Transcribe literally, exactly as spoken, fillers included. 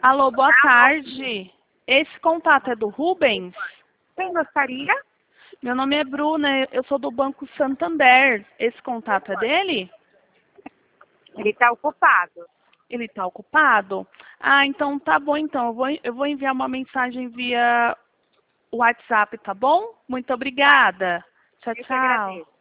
Alô, boa Alô? tarde. Esse contato é do Rubens? Quem gostaria? Meu nome é Bruna, eu sou do Banco Santander. Esse contato é dele? Ele está ocupado. Ele está ocupado? Ah, então tá bom então. Eu vou, eu vou enviar uma mensagem via WhatsApp, tá bom? Muito Tá, obrigada. Tchau, eu que tchau. agradeço.